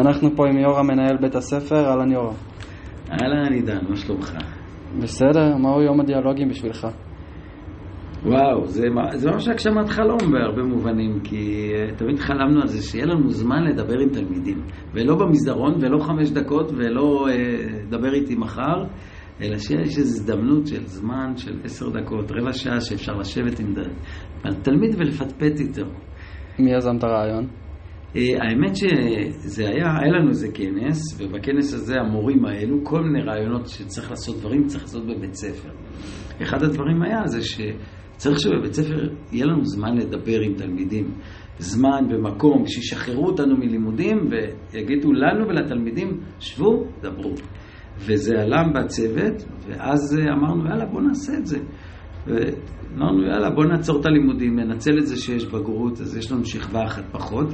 אנחנו פה עם יורם, מנהל בית הספר. אהלן יורם. אהלן עידן, מה שלומך? בסדר, מהו יום הדיאלוגים בשבילך? וואו, זה ממש הגשמת חלום בהרבה מובנים, כי תמיד חלמנו על זה שיהיה לנו זמן לדבר עם תלמידים, ולא במסדרון ולא 5 דקות ולא דבר איתי מחר, אלא שיש איזו הזדמנות של זמן של 10 דקות, רבע שעה שאפשר לשבת עם תלמיד ולפטפט איתו. מי יזם את הרעיון? האמת שזה היה לנו איזה כנס, ובכנס הזה המורים האלו, כל מיני רעיונות שצריך לעשות דברים, צריך לעשות בבית ספר. אחד הדברים היה זה שצריך שבבית ספר יהיה לנו זמן לדבר עם תלמידים, זמן ומקום שישחררו אותנו מלימודים ויגידו לנו ולתלמידים, שבו, דברו. וזה עלה בצוות, ואז אמרנו, יאללה, בוא נעשה את זה. ואמרנו, יאללה, בוא נעצור את הלימודים, ננצל את זה שיש בגרות, אז יש לנו שכבה אחת פחות,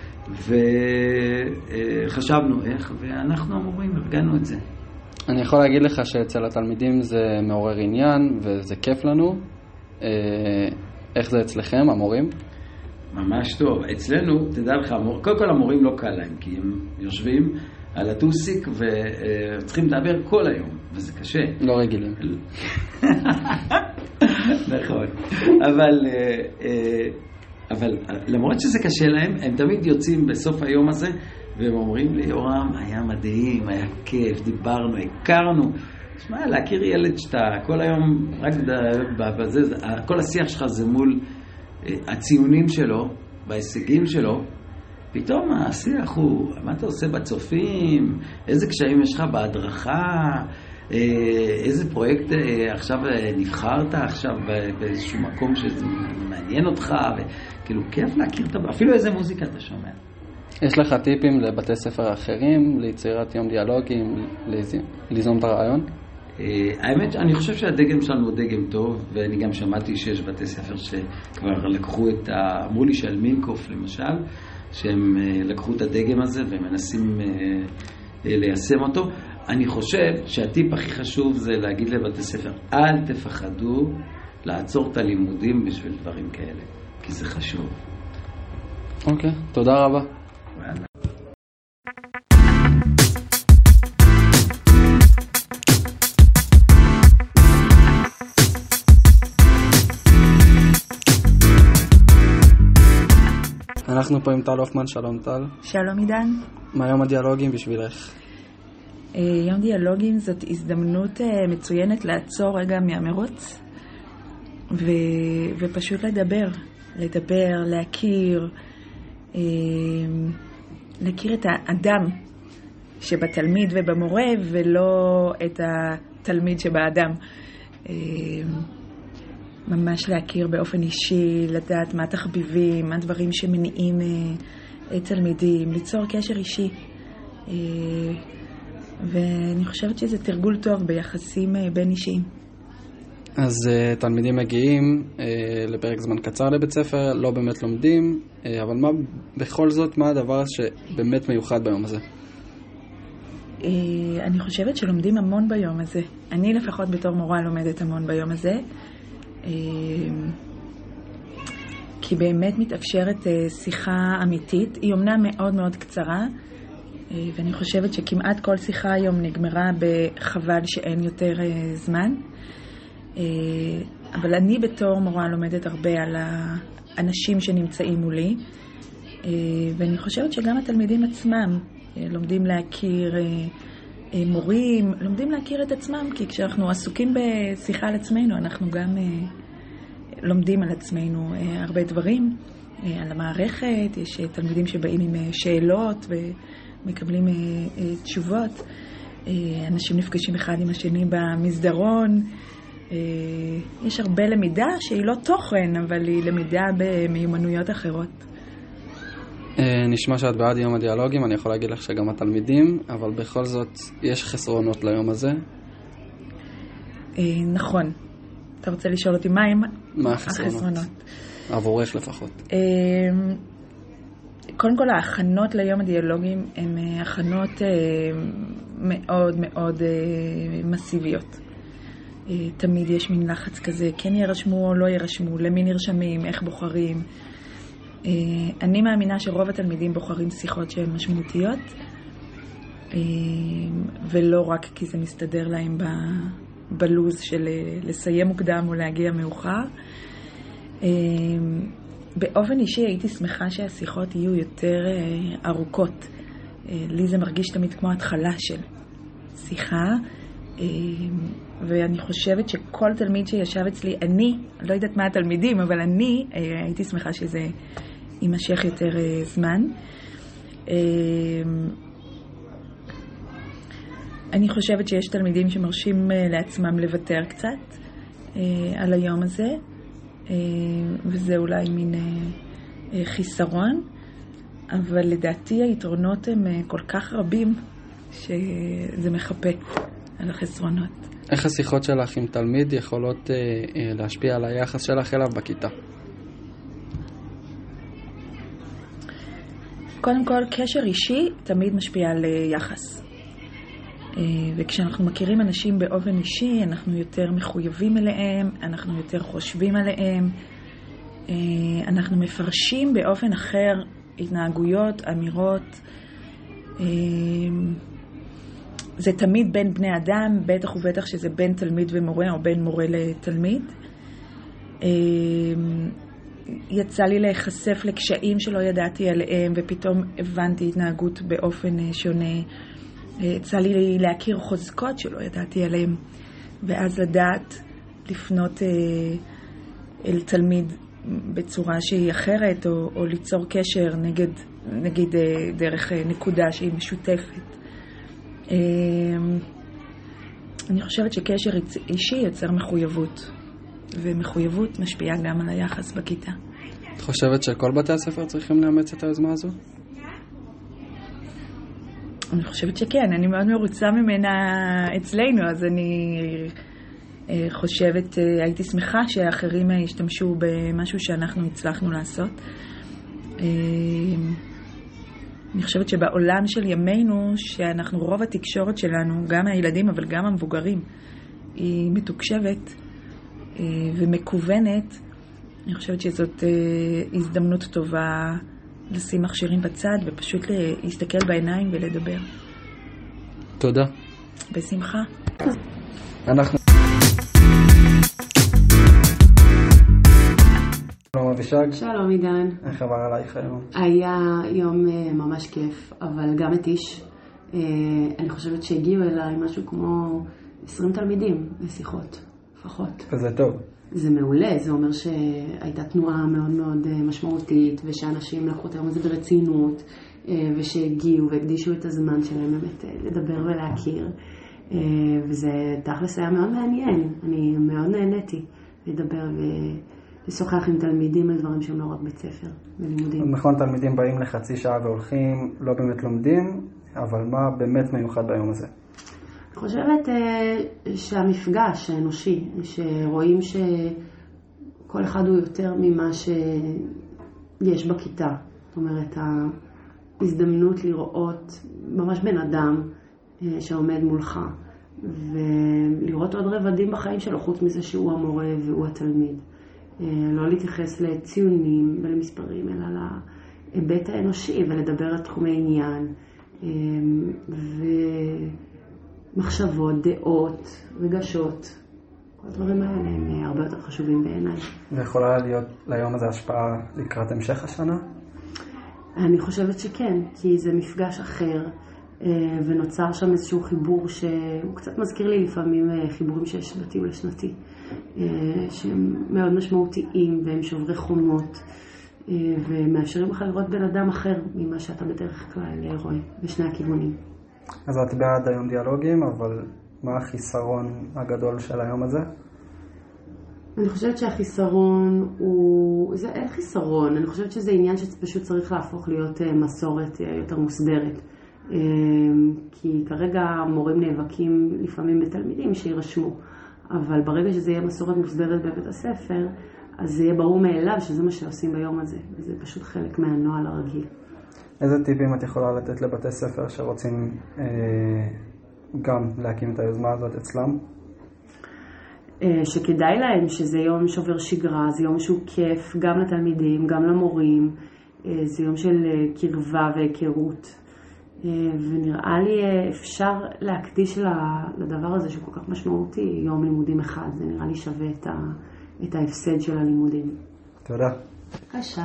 וחשבנו איך, ואנחנו אמורים, הרגענו את זה. אני יכול להגיד לך שאצל התלמידים זה מעורר עניין, וזה כיף לנו. איך זה אצלכם, המורים? ממש טוב. אצלנו, תדע לך, קודם כל המורים לא קל להם, כי הם יושבים על הטוסיק וצריכים לדבר כל היום, וזה קשה. לא רגילים. נכון. אבל למרות שזה קשה להם, הם תמיד יוצאים בסוף היום הזה, והם אומרים לי, יורם, היה מדהים, היה כיף, דיברנו, הכרנו. תשמע, להכיר ילד שאתה כל היום, רק בזה, כל השיח שלך זה מול הציונים שלו, בהישגים שלו, פתאום השיח הוא, מה אתה עושה בצופים, איזה קשיים יש לך בהדרכה, איזה פרויקט עכשיו נבחרת עכשיו באיזשהו מקום שמעניין אותך, וכאילו כיף להכיר, אפילו איזה מוזיקה אתה שומע. יש לך טיפים לבתי ספר אחרים, ליצירת יום דיאלוגים, ליזום את הרעיון? האמת, אני חושב שהדגם שלנו הוא דגם טוב, ואני גם שמעתי שיש בתי ספר שכבר לקחו אמרו לי שעל מינקוף למשל, שהם לקחו את הדגם הזה ומנסים ליישם אותו. אני חושב שהטיפ הכי חשוב זה להגיד לבתי ספר, אל תפחדו לעצור את הלימודים בשביל דברים כאלה, כי זה חשוב. אוקיי, תודה רבה. אנחנו פה עם טל הופמן. שלום טל. שלום עידן. מה יום הדיאלוגים בשבילך? יום דיאלוגים זאת הזדמנות מצוינת לעצור רגע מהמרוץ ופשוט לדבר, להכיר את האדם שבתלמיד ובמורה ולא את התלמיד שבאדם. ממש להכיר באופן אישי, לדעת מה התחביבים, מה הדברים שמניעים תלמידים, ליצור קשר אישי. ואני חושבת שזה תרגול טוב ביחסים בין אישיים. אז תלמידים מגיעים לפרק זמן קצר לבית ספר, לא באמת לומדים, אבל בכל זאת, מה הדבר שבאמת מיוחד ביום הזה? אני חושבת שלומדים המון ביום הזה. אני לפחות בתור מורה לומדת המון ביום הזה. כי באמת מתאפשרת שיחה אמיתית. היא אומנם מאוד מאוד קצרה, ואני חושבת שכמעט כל שיחה היום נגמרה בחבל שאין יותר זמן. אבל אני בתור מורה לומדת הרבה על האנשים שנמצאים מולי, ואני חושבת שגם התלמידים עצמם לומדים להכיר מורים, לומדים להכיר את עצמם, כי כשאנחנו עסוקים בשיחה על עצמנו, אנחנו גם לומדים על עצמנו הרבה דברים, על המערכת. יש תלמידים שבאים עם שאלות ומקבלים תשובות. אנשים נפגשים אחד עם השני במסדרון. יש הרבה למידה שהיא לא תוכן, אבל היא למידה במיומנויות אחרות. נשמע שאת בעד יום הדיאלוגים, אני יכול להגיד לך שגם התלמידים, אבל בכל זאת יש חסרונות ליום הזה. נכון. אתה רוצה לשאול אותי מה החסרונות? עבורך לפחות. קודם כל, ההכנות ליום הדיאלוגים הן הכנות מאוד מאוד מסיביות. תמיד יש מין לחץ כזה, כן ירשמו או לא ירשמו, למי נרשמים, איך בוחרים. אני מאמינה שרוב התלמידים בוחרים שיחות שהן משמעותיות, ולא רק כי זה מסתדר להם בלוז של לסיים מוקדם או להגיע מאוחר. באופן אישי הייתי שמחה שהשיחות יהיו יותר ארוכות. לי זה מרגיש תמיד כמו התחלה של שיחה, ואני חושבת שכל תלמיד שישב אצלי, אני לא יודעת מה התלמידים, אבל אני הייתי שמחה שזה יימשך יותר זמן. אני חושבת שיש תלמידים שמרשים לעצמם לוותר קצת על היום הזה, וזה אולי מין חיסרון, אבל לדעתי היתרונות הם כל כך רבים שזה מחפה על החסרונות. איך השיחות שלך עם תלמיד יכולות להשפיע על היחס שלך אליו בכיתה? קודם כל, קשר אישי תמיד משפיע על יחס. וכשאנחנו מכירים אנשים באופן אישי, אנחנו יותר מחויבים אליהם, אנחנו יותר חושבים עליהם, אנחנו מפרשים באופן אחר התנהגויות, אמירות. זה תמיד בין בני אדם, בטח ובטח שזה בין תלמיד ומורה או בין מורה לתלמיד. יצא לי להיחשף לקשיים שלא ידעתי עליהם, ופתאום הבנתי התנהגות באופן שונה. יצא לי להכיר חוזקות שלא ידעתי עליהם, ואז לדעת לפנות אל תלמיד בצורה שהיא אחרת, או ליצור קשר נגיד דרך נקודה שהיא משותפת. אני חושבת שקשר אישי יוצר מחויבות, ומחויבות משפיעה גם על היחס בכיתה. את חושבת שכל בתי הספר צריכים לאמץ את היוזמה הזו? אני חושבת שכן, אני מאוד מרוצה ממנה אצלנו, אז אני חושבת, הייתי שמחה שאחרים ישתמשו במשהו שאנחנו הצלחנו לעשות. אני חושבת שבעולם של ימינו, שאנחנו רוב התקשורת שלנו, גם הילדים אבל גם המבוגרים, היא מתוקשבת ומקוונת. אני חושבת שזאת הזדמנות טובה לשים מכשירים בצד ופשוט להסתכל בעיניים ולדבר. תודה. בשמחה. אנחנו... שלום אבישג. שלום עידן. איך עבר עלייך היום? היה יום ממש כיף, אבל גם מתיש. אני חושבת שהגיעו אליי משהו כמו 20 תלמידים לשיחות, לפחות. וזה טוב. זה מעולה, זה אומר שהייתה תנועה מאוד מאוד משמעותית, ושאנשים לקחו את היום הזה ברצינות, ושהגיעו והקדישו את הזמן שלהם באמת לדבר ולהכיר. וזה תכלס היה מאוד מעניין. אני מאוד נהניתי לדבר ולשוחח עם תלמידים על דברים שהם לא רק בית ספר ולימודים. נכון, תלמידים באים לחצי שעה והולכים, לא באמת לומדים, אבל מה באמת מיוחד ביום הזה? אני חושבת שהמפגש האנושי, שרואים שכל אחד הוא יותר ממה שיש בכיתה. זאת אומרת, ההזדמנות לראות ממש בן אדם שעומד מולך, ולראות עוד רבדים בחיים שלו, חוץ מזה שהוא המורה והוא התלמיד. לא להתייחס לציונים ולמספרים, אלא להיבט האנושי, ולדבר על תחומי עניין, מחשבות, דעות, רגשות. כל הדברים האלה הם הרבה יותר חשובים בעיניי. ויכולה להיות ליום הזה השפעה לקראת המשך השנה? אני חושבת שכן, כי זה מפגש אחר, ונוצר שם איזשהו חיבור שהוא קצת מזכיר לי לפעמים חיבורים של שנתי ולשנתי, שהם מאוד משמעותיים והם שוברי חומות, ומאפשרים לך לראות בן אדם אחר ממה שאתה בדרך כלל רואה בשני הכיוונים. אז את בעד היום דיאלוגים, אבל מה החיסרון הגדול של היום הזה? אני חושבת שהחיסרון הוא... אין חיסרון, אני חושבת שזה עניין שפשוט צריך להפוך להיות מסורת יותר מוסדרת. כי כרגע המורים נאבקים לפעמים בתלמידים שירשמו, אבל ברגע שזה יהיה מסורת מוסדרת בבית הספר, אז זה יהיה ברור מאליו שזה מה שעושים ביום הזה, וזה פשוט חלק מהנוהל הרגיל. איזה טיפים את יכולה לתת לבתי ספר שרוצים גם להקים את היוזמה הזאת אצלם? שכדאי להם, שזה יום שובר שגרה, זה יום שהוא כיף גם לתלמידים, גם למורים, זה יום של קרבה והיכרות. ונראה לי אפשר להקדיש לדבר הזה שהוא כל כך משמעותי, יום לימודים אחד, זה נראה לי שווה את ההפסד של הלימודים. תודה. בבקשה.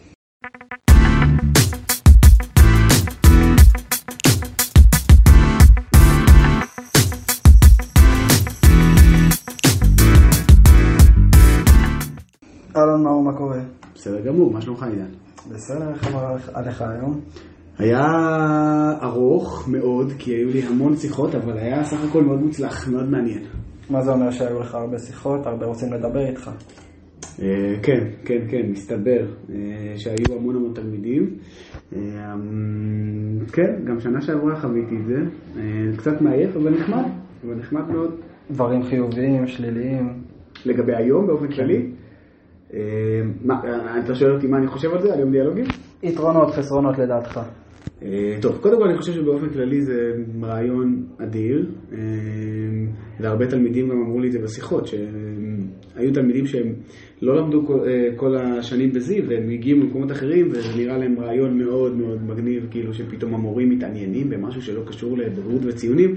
אלון, מאור, מה קורה? בסדר גמור, מה שלומך עידן? בסדר, איך אמר עליך היום? היה ארוך מאוד, כי היו לי המון שיחות, אבל היה סך הכל מאוד מוצלח, מאוד מעניין. מה זה אומר שהיו לך הרבה שיחות, הרבה רוצים לדבר איתך? כן, מסתבר שהיו המון תלמידים. כן, גם שנה שעברה חוויתי את זה. קצת מעייף, אבל נחמד מאוד. דברים חיוביים, שליליים? לגבי היום באופן כללי? אתה שואל אותי מה אני חושב על זה, על יום דיאלוגי? יתרונות, חסרונות לדעתך. טוב, קודם כל אני חושב שבאופן כללי זה רעיון אדיר, והרבה תלמידים גם אמרו לי את זה בשיחות, שהיו תלמידים שהם לא למדו כל השנים בזיו, והם הגיעו ממקומות אחרים, וזה נראה להם רעיון מאוד מאוד מגניב, כאילו שפתאום המורים מתעניינים במשהו שלא קשור לבגרות וציונים,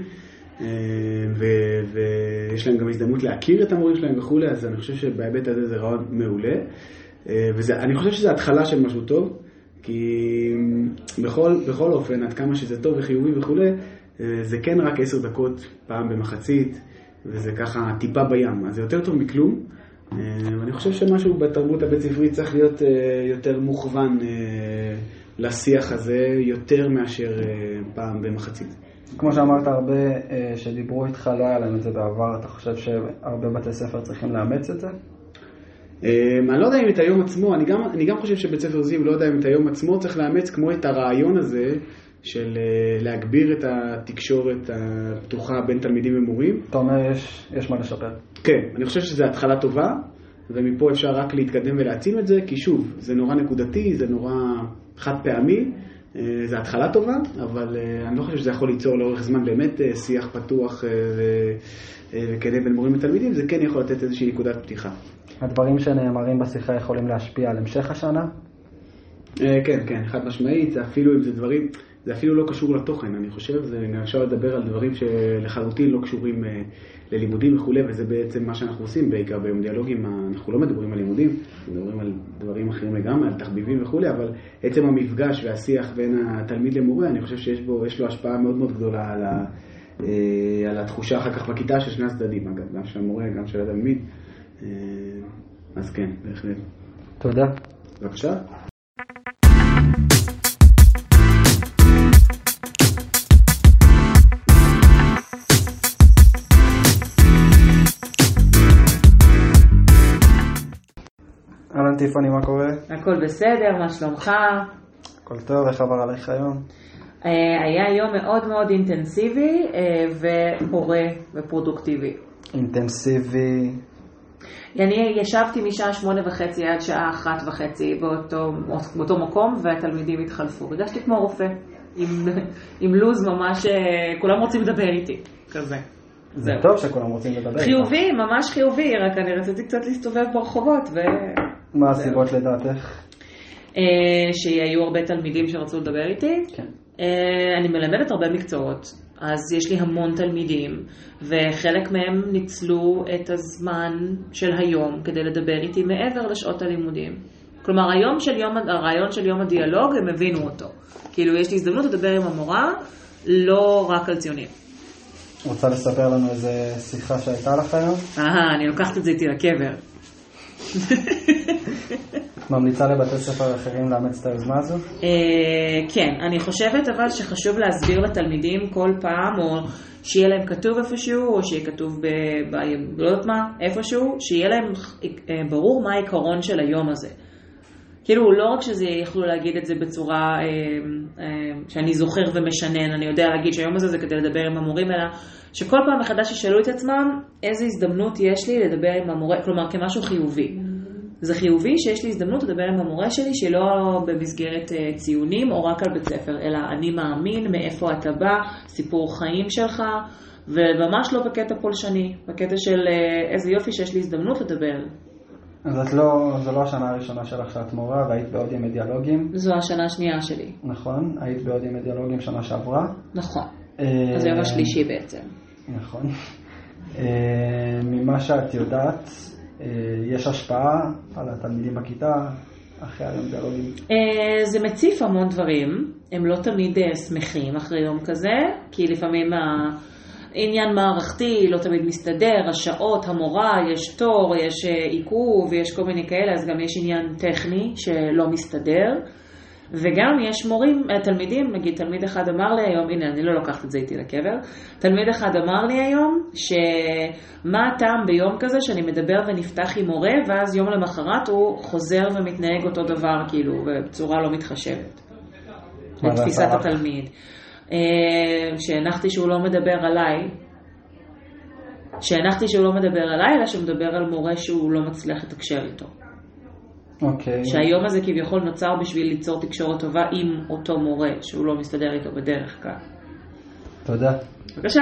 ויש להם גם הזדמנות להכיר את המורים שלהם וכו', אז אני חושב שבהיבט הזה זה רעיון מעולה, ואני חושב שזה התחלה של משהו טוב, כי בכל אופן, עד כמה שזה טוב וחיובי וכו', זה כן רק 10 דקות פעם במחצית, וזה ככה טיפה בים, אז זה יותר טוב מכלום, ואני חושב שמשהו בתרבות הבית ספרית צריך להיות יותר מוכוון לשיח הזה, יותר מאשר פעם במחצית. כמו שאמרת, הרבה שדיברו איתך לא היה להם את זה בעבר, אתה חושב שהרבה בתי ספר צריכים לאמץ את זה? אני לא יודע אם את היום עצמו, אני גם חושב שבית ספר זיו לא יודע אם את היום עצמו צריך לאמץ כמו את הרעיון הזה של להגביר את התקשורת הפתוחה בין תלמידים ומורים. אתה אומר יש מה לשפר. כן, אני חושב שזו התחלה טובה, ומפה אפשר רק להתקדם ולהעצים את זה, כי שוב, זה נורא נקודתי, זה נורא חד פעמי, זה התחלה טובה, אבל אני לא חושב שזה יכול ליצור לאורך זמן באמת שיח פתוח וכדי בין מורים ותלמידים, זה כן יכול לתת איזושהי נקודת פתיחה. הדברים שנאמרים בשיחה יכולים להשפיע על המשך השנה? כן, חד משמעית, זה אפילו לא קשור לתוכן, אני חושב, זה אפשר לדבר על דברים שלחלוטין לא קשורים ללימודים וכו', וזה בעצם מה שאנחנו עושים, בעיקר ביום דיאלוגים, אנחנו לא מדברים על לימודים, אנחנו מדברים על דברים אחרים לגמרי, על תחביבים וכו', אבל עצם המפגש והשיח בין התלמיד למורה, אני חושב שיש לו השפעה מאוד מאוד גדולה על התחושה אחר כך בכיתה של שני הצדדים, אגב, גם של המורה, גם של התלמיד, אז כן, בהחלט. תודה. בבקשה. אלון טיפוני, מה קורה? הכל בסדר, מה שלומך? הכל טוב, איך עבר עליך היום? היה יום מאוד מאוד אינטנסיבי ופורה ופרודוקטיבי. אינטנסיבי? אני ישבתי משעה 8:30 עד שעה 1:30 באותו מקום, והתלמידים התחלפו. הרגשתי כמו רופא, עם לוז ממש, כולם רוצים לדבר איתי, כזה. זה טוב שכולם רוצים לדבר. חיובי, ממש חיובי, רק אני רציתי קצת להסתובב ברחובות. מה הסיבות לדעתך? שהיו הרבה תלמידים שרצו לדבר איתי. כן. אני מלמדת הרבה מקצועות, אז יש לי המון תלמידים, וחלק מהם ניצלו את הזמן של היום כדי לדבר איתי מעבר לשעות הלימודים. כלומר, הרעיון של יום הדיאלוג, הם הבינו אותו. כאילו, יש לי הזדמנות לדבר עם המורה, לא רק על ציונים. רוצה לספר לנו איזה שיחה שהייתה לך היום? אני לוקחת את זה איתי לקבר. ממליצה לבתי ספר אחרים לאמץ את היוזמה הזו? כן, אני חושבת אבל שחשוב להסביר לתלמידים כל פעם, או שיהיה להם כתוב איפשהו, או שיהיה כתוב לא יודעת מה, איפשהו, שיהיה להם ברור מה העיקרון של היום הזה. כאילו, לא רק שזה יכלו להגיד את זה בצורה שאני זוכר ומשנן, אני יודע להגיד שהיום הזה זה כדי לדבר עם המורים, אלא שכל פעם מחדש ישאלו את עצמם איזה הזדמנות יש לי לדבר עם המורה, כלומר כמשהו חיובי. זה חיובי שיש לי הזדמנות לדבר עם המורה שלי, שלא במסגרת ציונים או רק על בית ספר, אלא אני מאמין מאיפה אתה בא, סיפור חיים שלך, וממש לא בקטע פולשני, בקטע של איזה יופי שיש לי הזדמנות לדבר אז זו לא השנה הראשונה שלך שאת מורה, והיית בעוד ימי דיאלוגים. זו השנה השנייה שלי. נכון, היית בעוד ימי דיאלוגים שנה שעברה. נכון, אז זה יום השלישי בעצם. נכון. ממה שאת יודעת, יש השפעה על התלמידים בכיתה אחרי היום דיאלוגים? זה מציף המון דברים, הם לא תמיד שמחים אחרי יום כזה, כי לפעמים העניין מערכתי לא תמיד מסתדר, השעות, המורה, יש תור, יש עיכוב, יש כל מיני כאלה, אז גם יש עניין טכני שלא מסתדר. וגם יש מורים, תלמידים, נגיד תלמיד אחד אמר לי היום, הנה אני לא לוקחת את זה איתי לקבר, תלמיד אחד אמר לי היום שמה הטעם ביום כזה שאני מדבר ונפתח עם מורה ואז יום למחרת הוא חוזר ומתנהג אותו דבר כאילו בצורה לא מתחשבת לתפיסת התלמיד. שהנחתי שהוא לא מדבר עליי, אלא שהוא מדבר על מורה שהוא לא מצליח לתקשר איתו. אוקיי. שהיום הזה כביכול נוצר בשביל ליצור תקשורת טובה עם אותו מורה שהוא לא מסתדר איתו בדרך כלל. תודה. בבקשה.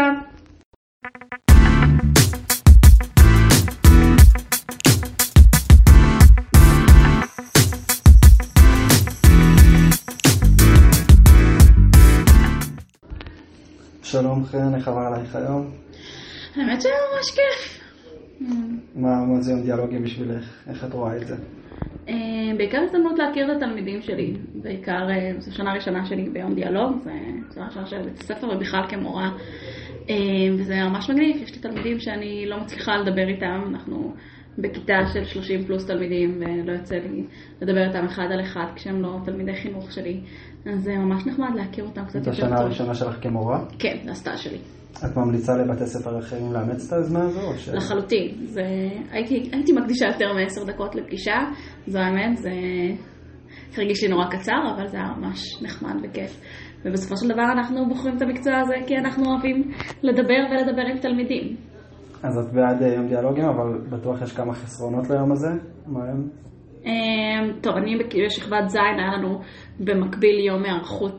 שלום חן, איך עבר עלייך היום? האמת שהיה ממש כיף. מה זה יום דיאלוגים בשבילך? איך את רואה את זה? בעיקר הזדמנות להכיר את התלמידים שלי, בעיקר זו שנה ראשונה שלי ביום דיאלוג, זה שנה ראשונה של בית הספר ובכלל כמורה, וזה ממש מגניב, יש לי תלמידים שאני לא מצליחה לדבר איתם, אנחנו בכיתה של 30 פלוס תלמידים ולא יוצא לי לדבר איתם אחד על אחד כשהם לא תלמידי חינוך שלי, אז זה ממש נחמד להכיר אותם קצת יותר טוב. זו השנה הראשונה שלך כמורה? כן, זה הסטאז' שלי. את ממליצה לבתי ספר אחרים לאמץ את היוזמה הזו? לחלוטין. הייתי מקדישה יותר מ10 דקות לפגישה, זו האמת, זה הרגיש לי נורא קצר, אבל זה היה ממש נחמד וכיף. ובסופו של דבר אנחנו בוחרים את המקצוע הזה, כי אנחנו אוהבים לדבר ולדבר עם תלמידים. אז את בעד יום דיאלוגים, אבל בטוח יש כמה חסרונות ליום הזה? מה הם? טוב, אני בשכבת ז' היה לנו במקביל יום הערכות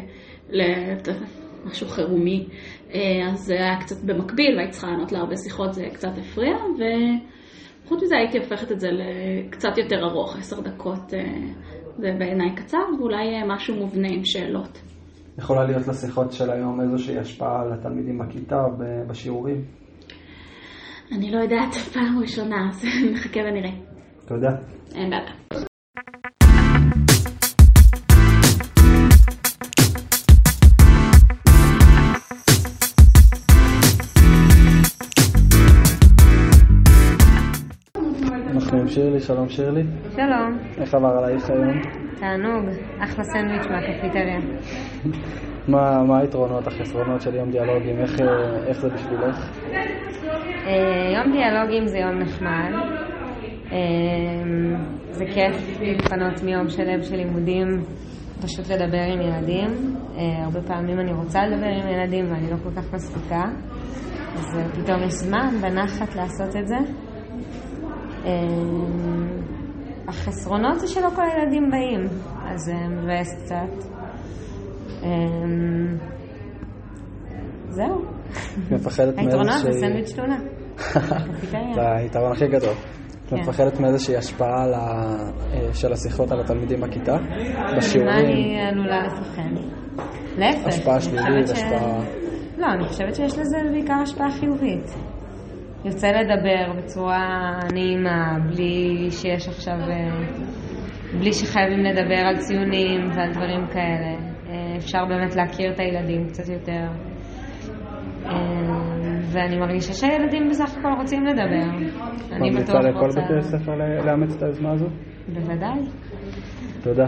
משהו חירומי, אז זה היה קצת במקביל והייתי צריכה לענות להרבה שיחות, זה קצת הפריע, וחוץ מזה הייתי הופכת את זה לקצת יותר ארוך, 10 דקות זה בעיניי קצר, ואולי משהו מובנה עם שאלות. יכולה להיות לשיחות של היום איזושהי השפעה על התלמידים בכיתה בשיעורים? אני לא יודעת, פעם ראשונה, אז נחכה ונראה. תודה. אין בעיה. אנחנו עם שירלי, שלום שירלי. שלום. איך עבר עלייך היום? תענוג, אחלה סנדוויץ' מהקפיטריה. מה היתרונות, החסרונות של יום דיאלוגים? איך זה בשבילך? יום דיאלוגים זה יום נחמד. זה כיף להתפנות מיום שלב של לימודים, פשוט לדבר עם ילדים. הרבה פעמים אני רוצה לדבר עם ילדים ואני לא כל כך מספיקה. אז פתאום יש זמן בנחת לעשות את זה. החסרונות זה שלא כל הילדים באים, אז זה מבאס קצת. זהו. היתרונות זה סנדוויץ' טונה. זה היתרון הכי גדול. את מפחדת מאיזושהי השפעה של השיחות על התלמידים בכיתה? בשיעורים? מה אני עלולה לפחד? להפך. השפעה שלילית, השפעה... לא, אני חושבת שיש לזה בעיקר השפעה חיובית. יוצא לדבר בצורה נעימה, בלי שיש עכשיו, בלי שחייבים לדבר על ציונים ועל דברים כאלה. אפשר באמת להכיר את הילדים קצת יותר. ואני מרגישה שהילדים בסך הכל רוצים לדבר. אני בטוח רוצה... ממליצה לכל בתי הספר לאמץ את היוזמה הזו? בוודאי. תודה.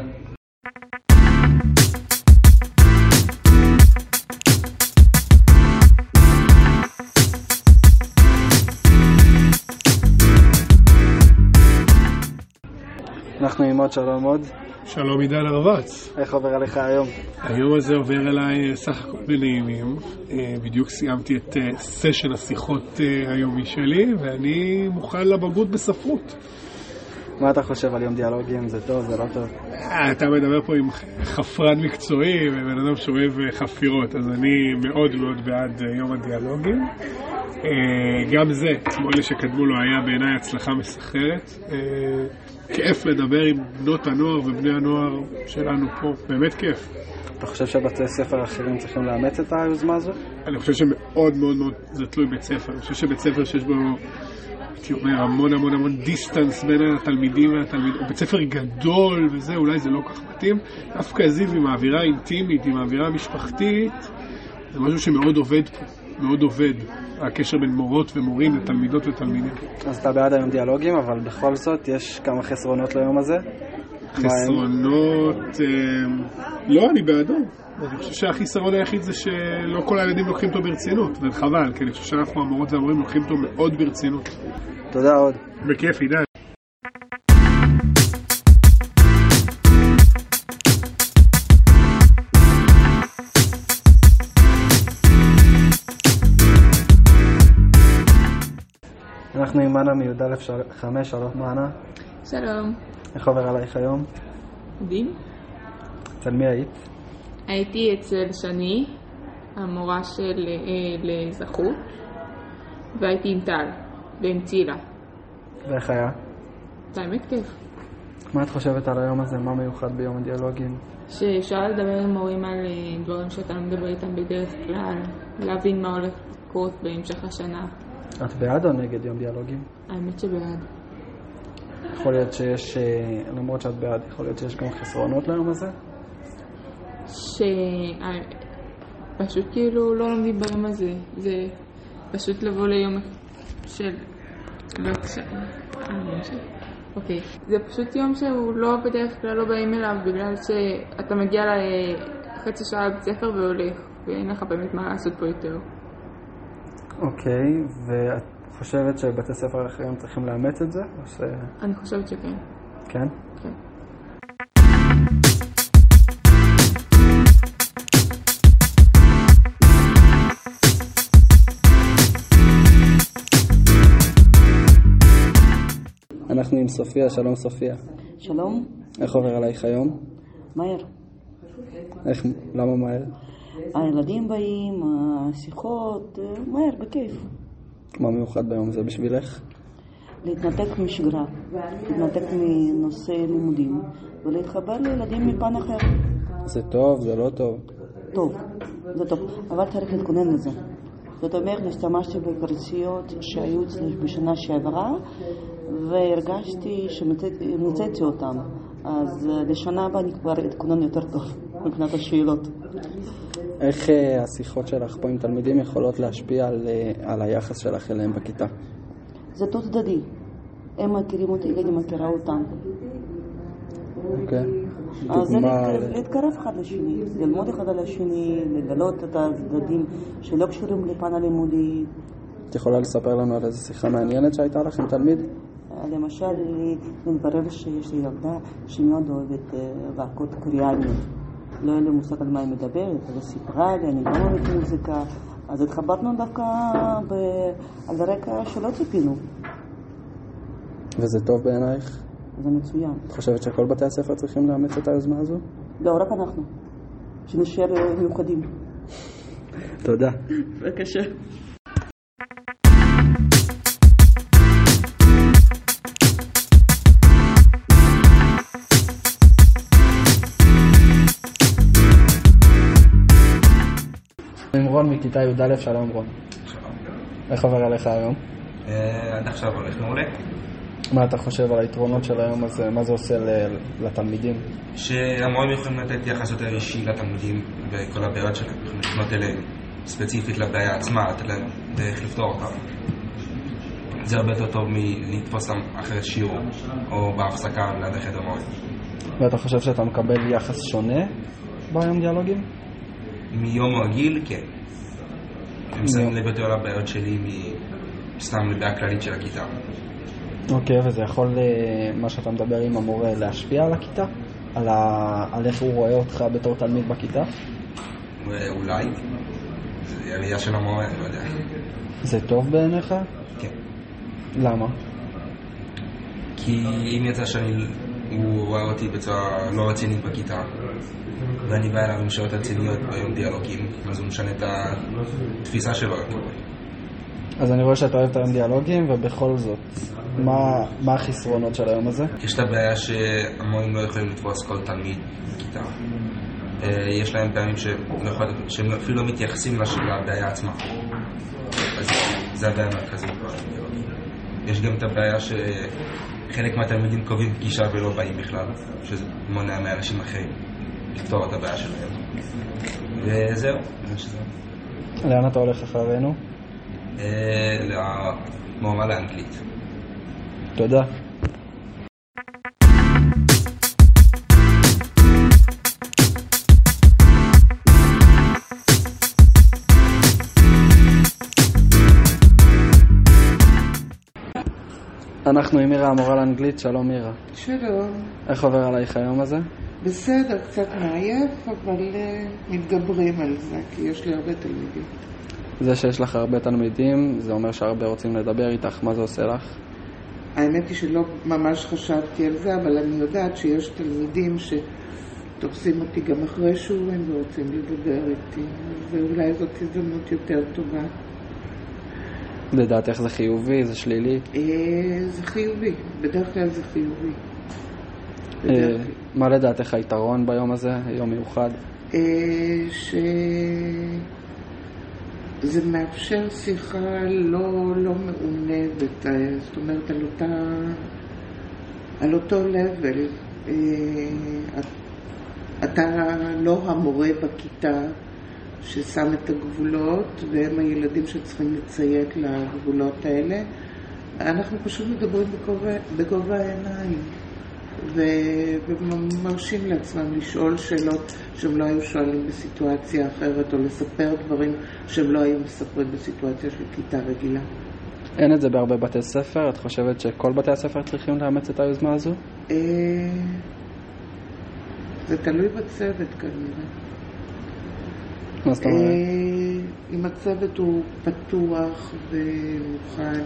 אנחנו עם עוד שלום עוד. שלום עידן הרבץ. איך עובר עליך היום? היום הזה עובר עליי סך הכל בנעימים. בדיוק סיימתי את סשן השיחות היומי שלי, ואני מוכן לבגרות בספרות. מה אתה חושב על יום דיאלוגים? זה טוב, זה לא טוב? אתה מדבר פה עם חפרן מקצועי ובן אדם שאוהב חפירות, אז אני מאוד מאוד בעד יום הדיאלוגים. גם זה, כמו אלה שקדמו לו, היה בעיניי הצלחה מסחררת. כיף לדבר עם בנות הנוער ובני הנוער שלנו פה, באמת כיף. אתה חושב שבתי ספר אחרים צריכים לאמץ את היוזמה הזו? אני חושב שמאוד מאוד מאוד זה תלוי בית ספר. אני חושב שבית ספר שיש בו, הייתי אומר, המון דיסטנס בין התלמידים והתלמידים, או בית ספר גדול וזה, אולי זה לא כך מתאים. דווקא זיו עם האווירה האינטימית, עם האווירה המשפחתית, זה משהו שמאוד עובד פה, מאוד עובד. הקשר בין מורות ומורים לתלמידות ותלמידים. אז אתה בעד היום דיאלוגים, אבל בכל זאת יש כמה חסרונות ליום הזה? חסרונות... לא, אני בעדו. אני חושב שהחיסרון היחיד זה שלא כל הילדים לוקחים אותו ברצינות, וחבל, כי אני חושב שאנחנו המורות והמורים לוקחים אותו מאוד ברצינות. תודה עוד. בכיף, עידן. אנחנו עם מנה מי"א 5, שלום מנה. שלום. איך עובר עלייך היום? מדהים. אצל מי היית? הייתי אצל שני, המורה של לזכות, והייתי עם טל, ועם צילה. ואיך היה? האמת כיף. מה את חושבת על היום הזה? מה מיוחד ביום הדיאלוגים? שאפשר לדבר עם מורים על דברים שאתה מדבר איתם בדרך כלל, להבין מה הולך לקרות בהמשך השנה. את בעד או נגד יום דיאלוגים? האמת שבעד. יכול להיות שיש, למרות שאת בעד, יכול להיות שיש גם חסרונות ליום הזה? פשוט כאילו לא לומדים ביום הזה. זה פשוט לבוא ליום של... אוקיי. זה פשוט יום שהוא לא בדרך כלל לא באים אליו, בגלל שאתה מגיע לחצי שעה לבית ספר והולך, ואין לך באמת מה לעשות פה יותר. אוקיי, ואת חושבת שבתי ספר אחרים צריכים לאמץ את זה? אני חושבת שכן. כן? כן. אנחנו עם סופיה, שלום סופיה. שלום. איך עובר עלייך היום? מהר. למה מהר? הילדים באים, השיחות, מהר, בכיף. מה מיוחד ביום הזה בשבילך? להתנתק משגרה, להתנתק מנושא לימודים, ולהתחבר לילדים מפן אחר. זה טוב, זה לא טוב? טוב, זה טוב, אבל צריך להתכונן לזה. זאת אומרת, השתמשתי בפרסיות שהיו בשנה שעברה, והרגשתי שמצאתי אותם. אז לשנה הבאה אני כבר אתכונן יותר טוב מבחינת השאלות. איך השיחות שלך פה עם תלמידים יכולות להשפיע על היחס שלך אליהם בכיתה? זה תות צדדי. הם מכירים אותי, אני מכירה אותם. אוקיי. אז זה להתקרב אחד לשני, ללמוד אחד על השני, לגלות את הצדדים שלא קשורים לפן הלימודי. את יכולה לספר לנו על איזו שיחה מעניינת שהייתה לך עם תלמיד? למשל, מתברר שיש לי ילדה שמאוד אוהבת להקות קוריאניות. לא היה לי מושג על מה היא מדברת, אבל סיפרה לי, אני לא אוהבת מוזיקה. אז התחברנו דווקא על הרקע שלא ציפינו. וזה טוב בעינייך? זה מצוין. את חושבת שכל בתי הספר צריכים לאמץ את היוזמה הזו? לא, רק אנחנו. שנשאר מיוחדים. תודה. בבקשה. עם רון מכיתה י"א, שלום רון. שלום. איך עובר עליך היום? עד עכשיו הולך מעולה. מה אתה חושב על היתרונות של היום הזה? מה זה עושה לתלמידים? שהמורים יכולים לתת יחס יותר אישי לתלמידים וכל הבעיות שלהם. יכולים לפנות אליהם ספציפית לבעיה עצמה, לתת להם דרך לפתור אותם. זה הרבה יותר טוב מלתפוס אותם אחרי שיעור או בהפסקה ליד החדר מורים. ואתה חושב שאתה מקבל יחס שונה ביום דיאלוגים? מיום רגיל, כן. הם שמים לב יותר לבעיות שלי מסתם לבעיה כללית של הכיתה. אוקיי, וזה יכול, מה שאתה מדבר עם המורה, להשפיע על הכיתה? על איך הוא רואה אותך בתור תלמיד בכיתה? אולי. זה עלייה של המורה, אני לא יודע. זה טוב בעיניך? כן. למה? כי אם יצא הוא רואה אותי בצורה לא רצינית בכיתה, ואני בא אליו עם שעות רציניות ביום דיאלוגים, אז הוא משנה את התפיסה שלו. אז אני רואה שאתה אוהב היום דיאלוגים, ובכל זאת, מה החסרונות של היום הזה? יש את הבעיה שהמורים לא יכולים לתפוס כל תלמיד בכיתה. יש להם פעמים שהם אפילו לא מתייחסים לבעיה עצמה. אז זה הבעיה המרכזית בדיאלוגים. יש גם את הבעיה שחלק מהתלמידים קובעים פגישה ולא באים בכלל, שזה מונע מאנשים אחרים לפתור את הבעיה שלהם. וזהו, לאן אתה הולך אחרינו? למורה לאנגלית. תודה. אנחנו עם מירה, המורה לאנגלית. שלום מירה. שלום. איך עובר עלייך היום הזה? בסדר, קצת מעייף, אבל מתגברים על זה, כי יש לי הרבה תלמידים. זה שיש לך הרבה תלמידים, זה אומר שהרבה רוצים לדבר איתך. מה זה עושה לך? האמת היא שלא ממש חשבתי על זה, אבל אני יודעת שיש תלמידים שתופסים אותי גם אחרי שיעורים ורוצים לדבר איתי, ואולי זאת הזדמנות יותר טובה. לדעת איך זה חיובי, זה שלילי? זה חיובי, בדרך כלל זה חיובי. מה לדעתך היתרון ביום הזה, יום מיוחד? זה מאפשר שיחה לא מעונבת, זאת אומרת על אותו לבל. אתה לא המורה בכיתה ששם את הגבולות, והם הילדים שצריכים לציית לגבולות האלה. אנחנו פשוט מדברים בגובה העיניים, ומרשים לעצמם לשאול שאלות שהם לא היו שואלים בסיטואציה אחרת, או לספר דברים שהם לא היו מספרים בסיטואציה של כיתה רגילה. אין את זה בהרבה בתי ספר? את חושבת שכל בתי הספר צריכים לאמץ את היוזמה הזו? זה תלוי בצוות כנראה. מה זאת אומרת? אם הצוות הוא פתוח ומוכן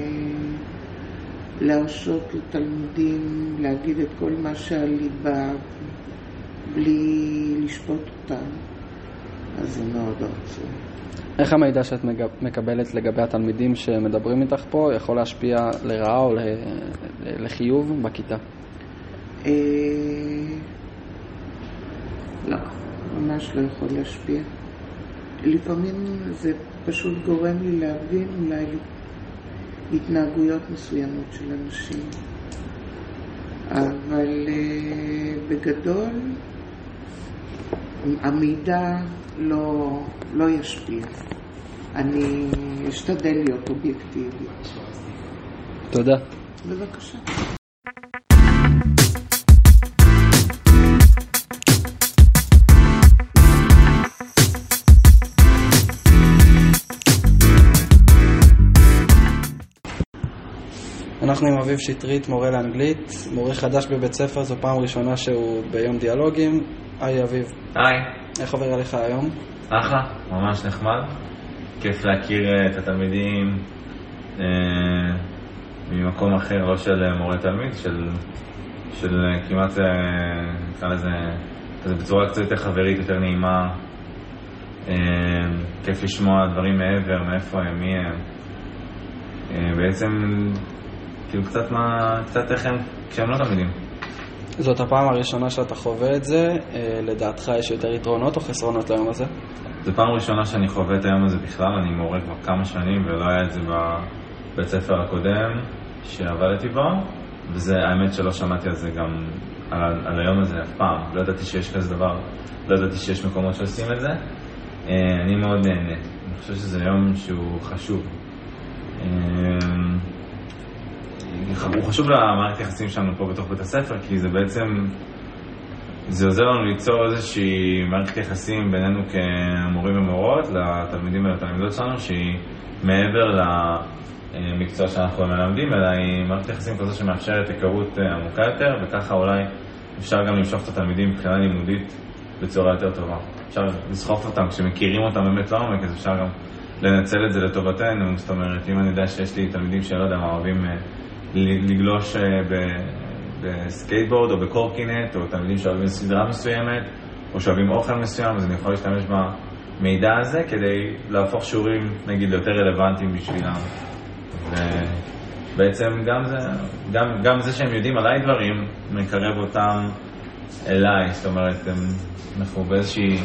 להרשות לתלמידים להגיד את כל מה שעל ליבה בלי לשפוט אותם, אז זה מאוד רצוי. איך המידע שאת מקבלת לגבי התלמידים שמדברים איתך פה יכול להשפיע לרעה או לחיוב בכיתה? לא, ממש לא יכול להשפיע. לפעמים זה פשוט גורם לי להבין אולי התנהגויות מסוימות של אנשים, אבל בגדול המידע לא ישפיע. אני אשתדל להיות אובייקטיבי. תודה. בבקשה. אנחנו עם אביב שטרית, מורה לאנגלית, מורה חדש בבית ספר, זו פעם ראשונה שהוא ביום דיאלוגים. היי אביב. היי. איך עובר עליך היום? אחלה, ממש נחמד. כיף להכיר את התלמידים ממקום אחר, לא של מורה תלמיד, של כמעט, נקרא לזה, בצורה קצת יותר חברית, יותר נעימה. כיף לשמוע דברים מעבר, מאיפה הם, מי הם. בעצם כאילו קצת איך הם כשהם לא תלמידים. זאת הפעם הראשונה שאתה חווה את זה, לדעתך יש יותר יתרונות או חסרונות ליום הזה? זו פעם ראשונה שאני חווה את היום הזה בכלל, אני מורה כבר כמה שנים ולא היה את זה בבית ספר הקודם שעבדתי בו, וזה האמת שלא שמעתי על זה גם על היום הזה אף פעם, לא ידעתי שיש כזה דבר, לא ידעתי שיש מקומות שעושים את זה. אני מאוד נהנה, אני חושב שזה יום שהוא חשוב. הוא חשוב למערכת היחסים שלנו פה בתוך בית הספר, כי זה בעצם, זה עוזר לנו ליצור איזושהי מערכת יחסים בינינו כמורים ומורות, לתלמידים ולתלמידות שלנו, שהיא מעבר למקצוע שאנחנו מלמדים, אלא היא מערכת יחסים כזו שמאפשרת היכרות עמוקה יותר, וככה אולי אפשר גם למשוך את התלמידים מבחינה לימודית בצורה יותר טובה. אפשר לסחוף אותם, כשמכירים אותם באמת לעומק, אז אפשר גם לנצל את זה לטובתנו. זאת אומרת, אם אני יודע שיש לי תלמידים שלא יודע מה אוהבים לגלוש בסקייטבורד או בקורקינט, או תלמידים שאוהבים סדרה מסוימת, או שאוהבים אוכל מסוים, אז אני יכול להשתמש המידע הזה כדי להפוך שיעורים, נגיד, ליותר רלוונטיים בשבילם. ובעצם גם זה שהם יודעים עליי דברים, מקרב אותם אליי. זאת אומרת, אנחנו באיזושהי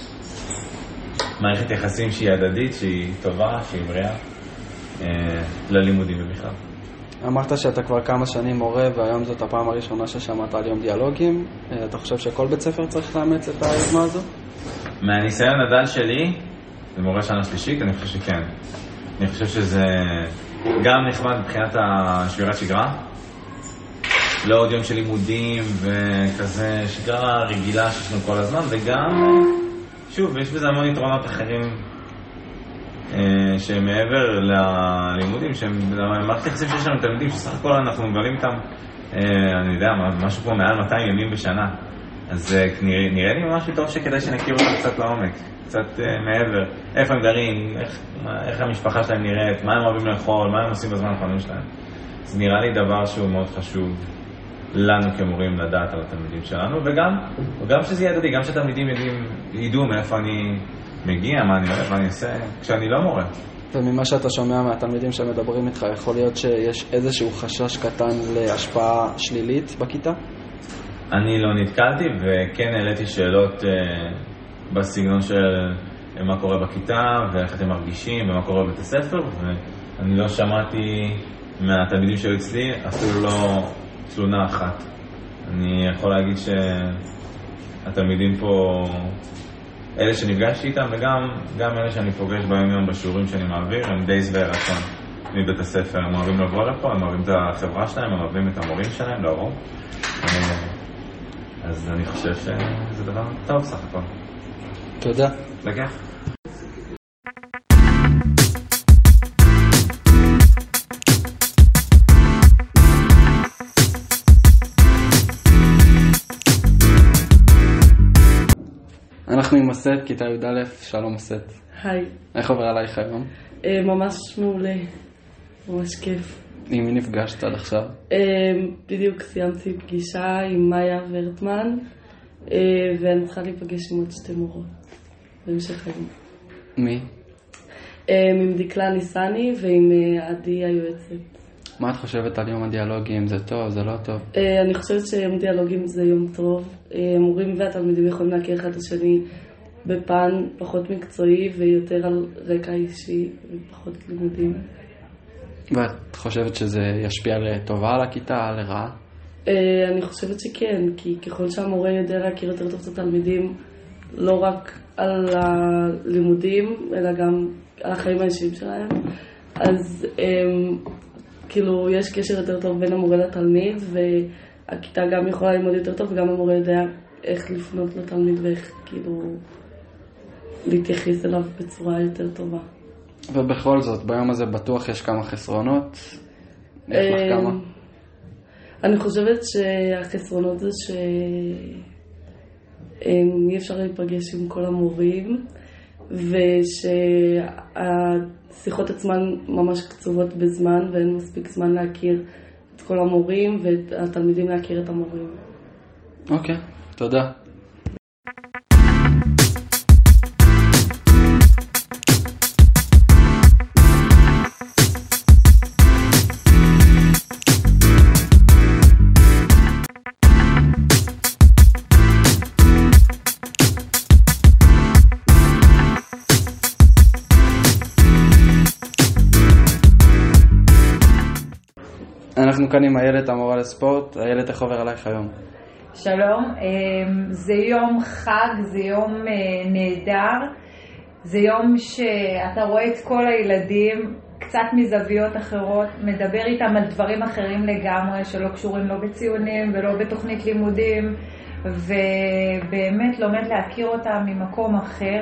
מערכת יחסים שהיא הדדית, שהיא טובה, שהיא בריאה, ללימודים ובכלל. אמרת שאתה כבר כמה שנים מורה, והיום זאת הפעם הראשונה ששמעת על יום דיאלוגים. אתה חושב שכל בית ספר צריך לאמץ את היוזמה הזו? מהניסיון הדל שלי, זה מורה שנה שלישית, אני חושב שכן. אני חושב שזה גם נחמד מבחינת השבירת שגרה. לא עוד יום של לימודים וכזה שגרה רגילה שיש לנו כל הזמן, וגם, שוב, יש בזה המון יתרונות אחרים שמעבר ללימודים, שהם מערכת יחסים שיש לנו תלמידים, שסך הכל אנחנו מבלים איתם, אני יודע, משהו פה מעל 200 ימים בשנה. אז נראה לי ממש טוב שכדאי שנכיר אותם קצת לעומק, קצת מעבר, איפה הם גרים, איך המשפחה שלהם נראית, מה הם אוהבים לאכול, מה הם עושים בזמן האחרונים שלהם. זה נראה לי דבר שהוא מאוד חשוב לנו כמורים לדעת על התלמידים שלנו, וגם שזה יהיה הדדי, גם שהתלמידים ידעו מאיפה אני מגיע, מה אני אוהב, מה אני עושה, כשאני לא מורה. וממה שאתה שומע מהתלמידים שמדברים איתך, יכול להיות שיש איזשהו חשש קטן להשפעה שלילית בכיתה? אני לא נתקלתי, וכן העליתי שאלות בסגנון של מה קורה בכיתה, ואיך אתם מרגישים, ומה קורה בבית הספר, ואני לא שמעתי מהתלמידים שהיו אצלי, אפילו לא תלונה אחת. אני יכול להגיד שהתלמידים פה, אלה שנפגשתי איתם, וגם אלה שאני פוגש ביום יום בשיעורים שאני מעביר, הם די שבעי רצון מבית הספר. הם אוהבים לבוא לפה, הם אוהבים את החברה שלהם, הם אוהבים את המורים שלהם, להרוב. אז אני חושב שזה דבר טוב סך הכל. תודה. לקח. אנחנו עם הסט, כיתה י"א, שלום הסט. היי. איך עובר עלייך היום? ממש מעולה, ממש כיף. עם מי נפגשת עד עכשיו? בדיוק סיימתי פגישה עם מאיה ורטמן, ואני צריכה להיפגש עם עוד שתי מורות בהמשך היום. מי? עם דקלה ניסני ועם עדי היועצת. מה את חושבת על יום הדיאלוגים? זה טוב, זה לא טוב? אני חושבת שיום דיאלוגים זה יום טוב. המורים והתלמידים יכולים להכיר אחד לשני בפן פחות מקצועי ויותר על רקע אישי ופחות לימודים. ואת חושבת שזה ישפיע לטובה על הכיתה, לרעה? אני חושבת שכן, כי ככל שהמורה יודע להכיר יותר טוב את התלמידים, לא רק על הלימודים, אלא גם על החיים האישיים שלהם, אז כאילו יש קשר יותר טוב בין המורה לתלמיד, והכיתה גם יכולה ללמוד יותר טוב, וגם המורה יודע איך לפנות לתלמיד ואיך כאילו להתייחס אליו בצורה יותר טובה. ובכל זאת, ביום הזה בטוח יש כמה חסרונות. איך לך כמה? אני חושבת שהחסרונות זה שאי אפשר להיפגש עם כל המורים, ושהשיחות עצמן ממש קצובות בזמן, ואין מספיק זמן להכיר את כל המורים ואת התלמידים להכיר את המורים. אוקיי, תודה. אנחנו כאן עם איילת, המורה לספורט. איילת, איך עובר עלייך היום? שלום, זה יום חג, זה יום נהדר, זה יום שאתה רואה את כל הילדים קצת מזוויות אחרות, מדבר איתם על דברים אחרים לגמרי שלא קשורים לא בציונים ולא בתוכנית לימודים, ובאמת לומד להכיר אותם ממקום אחר.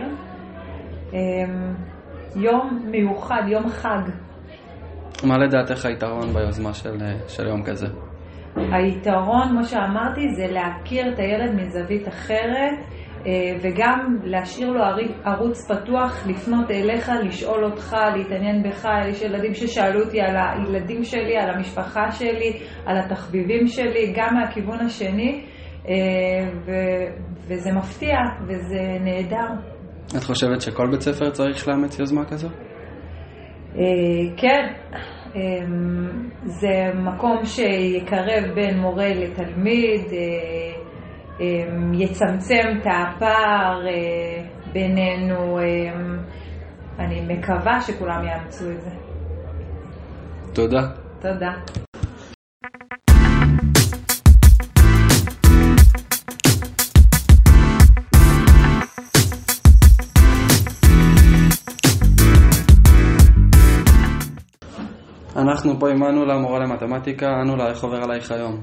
יום מיוחד, יום חג. מה לדעתך היתרון ביוזמה של יום כזה? היתרון, כמו שאמרתי, זה להכיר את הילד מזווית אחרת, וגם להשאיר לו ערוץ פתוח, לפנות אליך, לשאול אותך, להתעניין בך. יש ילדים ששאלו אותי על הילדים שלי, על המשפחה שלי, על התחביבים שלי, גם מהכיוון השני, וזה מפתיע וזה נהדר. את חושבת שכל בית ספר צריך לאמץ יוזמה כזו? כן, זה מקום שיקרב בין מורה לתלמיד, יצמצם את הפער בינינו. אני מקווה שכולם יאמצו את זה. תודה. תודה. אנחנו פה עם אנולה, מורה למתמטיקה. אנולה, איך עובר עלייך היום?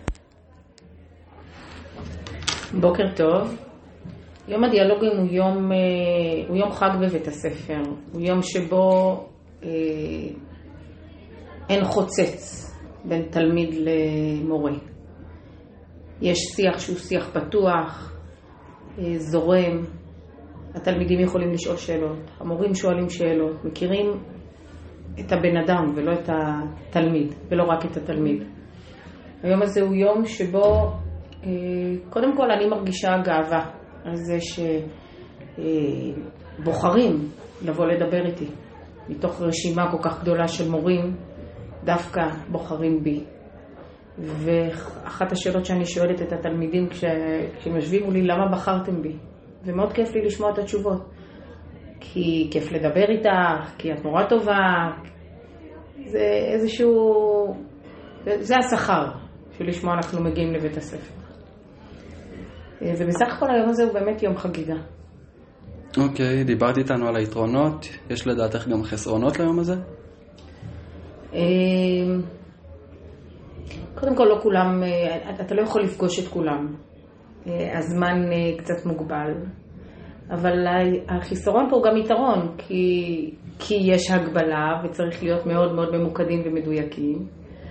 בוקר טוב. יום הדיאלוגים הוא יום חג בבית הספר. הוא יום שבו אין חוצץ בין תלמיד למורה. יש שיח שהוא שיח פתוח, זורם. התלמידים יכולים לשאול שאלות, המורים שואלים שאלות, מכירים את הבן אדם ולא את התלמיד, ולא רק את התלמיד. היום הזה הוא יום שבו, קודם כל אני מרגישה גאווה על זה שבוחרים לבוא לדבר איתי. מתוך רשימה כל כך גדולה של מורים, דווקא בוחרים בי. ואחת השאלות שאני שואלת את התלמידים כשהם יושבים מולי, למה בחרתם בי? ומאוד כיף לי לשמוע את התשובות. כי כיף לדבר איתך, כי את נורא טובה, זה איזשהו, זה השכר של לשמוע אנחנו מגיעים לבית הספר. ובסך הכל היום הזה הוא באמת יום חגיגה. אוקיי, דיברת איתנו על היתרונות, יש לדעתך גם חסרונות ליום הזה? קודם כל לא כולם, אתה לא יכול לפגוש את כולם, הזמן קצת מוגבל. אבל החיסרון פה הוא גם יתרון, כי יש הגבלה וצריך להיות מאוד מאוד ממוקדים ומדויקים.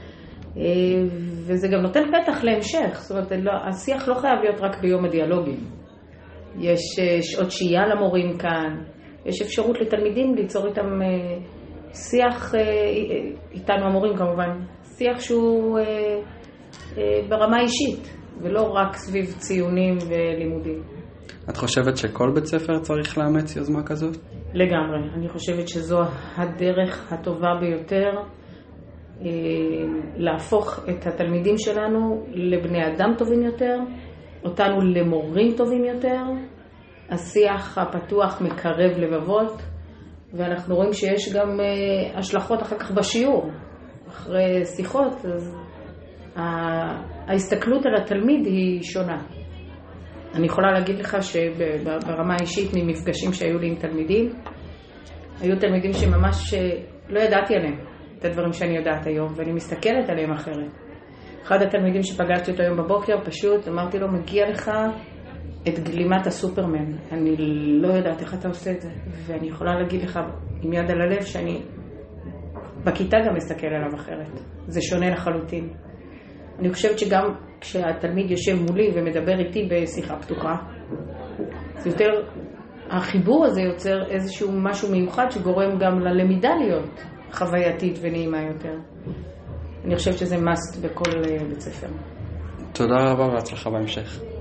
וזה גם נותן פתח להמשך, זאת אומרת, השיח לא חייב להיות רק ביום הדיאלוגים. יש שעות שהייה למורים כאן, יש אפשרות לתלמידים ליצור איתם שיח, איתנו המורים כמובן, שיח שהוא ברמה אישית, ולא רק סביב ציונים ולימודים. את חושבת שכל בית ספר צריך לאמץ יוזמה כזאת? לגמרי. אני חושבת שזו הדרך הטובה ביותר להפוך את התלמידים שלנו לבני אדם טובים יותר, אותנו למורים טובים יותר. השיח הפתוח מקרב לבבות, ואנחנו רואים שיש גם השלכות אחר כך בשיעור. אחרי שיחות, אז ההסתכלות על התלמיד היא שונה. אני יכולה להגיד לך שברמה האישית ממפגשים שהיו לי עם תלמידים, היו תלמידים שממש לא ידעתי עליהם את הדברים שאני יודעת היום, ואני מסתכלת עליהם אחרת. אחד התלמידים שפגשתי אותו היום בבוקר, פשוט אמרתי לו, מגיע לך את גלימת הסופרמן. אני לא יודעת איך אתה עושה את זה, ואני יכולה להגיד לך עם יד על הלב שאני בכיתה גם מסתכל עליו אחרת. זה שונה לחלוטין. אני חושבת שגם כשהתלמיד יושב מולי ומדבר איתי בשיחה פתוחה, זה יותר, החיבור הזה יוצר איזשהו משהו מיוחד שגורם גם ללמידה להיות חווייתית ונעימה יותר. אני חושבת שזה must בכל בית ספר. תודה רבה והצלחה בהמשך.